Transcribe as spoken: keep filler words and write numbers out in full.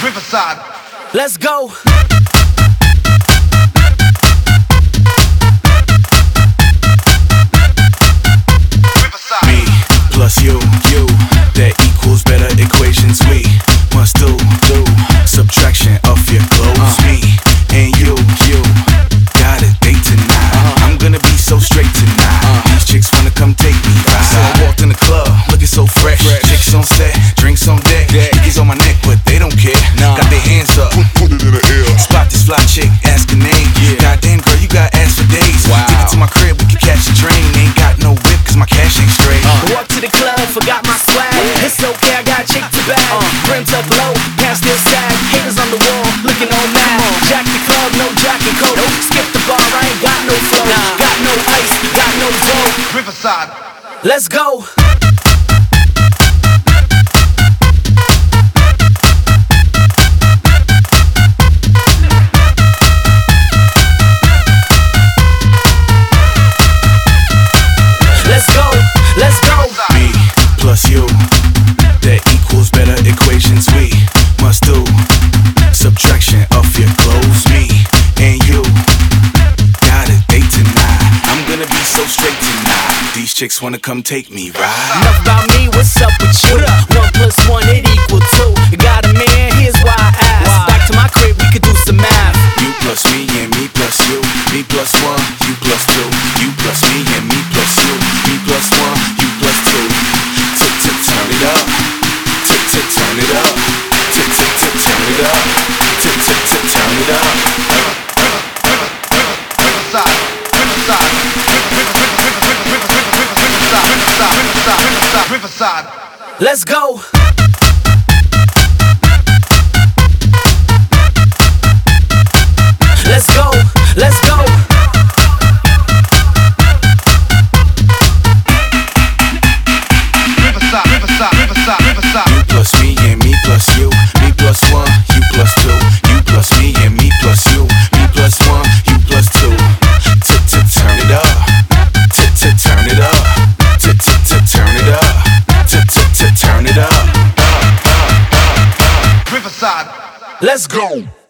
Riverside. Let's go. Riverside. Me plus you, you, that equals better equations. We must do, do, subtraction of your clothes. Me and you, you, got a date tonight. I'm gonna be so straight tonight. These chicks wanna come take me ride. So I walked in the club, looking so fresh. Chicks on set, drinks on deck. Dickies on my neck, but they don't care. Got their hands up, Put it in the air. spot this fly chick, ask her name. Goddamn girl, you got ass for days. Take it to my crib, we can catch a train. Ain't got no whip, cause my cash ain't straight. Walk to the club, forgot my swag. It's okay, I got a chick to bag. Brim tuck low, pants still sag. Haters on the wall, looking all mad. Jack the club, no jack and coat. Skip the bar, I ain't got no flow. Got no ice, got no dough. Riverside. Let's go. Let's go, let's go. Me plus you, that equals better equations. We must do subtraction of your clothes. Me and you, got a date tonight. I'm gonna be so straight tonight. These chicks wanna come take me ride. Enough about me, what's up with you? One plus one, it equal two. You got a man, here's why I asked. Back to my crib, we could do some math. You plus me and me plus you. Me plus one, you plus two. You plus me and me plus you. Me plus one, you plus two. Tick tick turn it up. Tick tick turn it up. Tick tick tick turn it up. Tick tick tick turn it up. Riverside. Riverside. Riverside. Riverside. Riverside. Let's go. Let's go, let's go. Riverside. Riverside. Riverside. Riverside. You plus me and me plus you. Me plus one, you plus two. You plus me and me plus you. Me plus one, you plus two. Tick tick turn it up. Tick tick turn it up. Tick tick tick turn it up. Tick tick tick turn it up. Riverside. Let's go.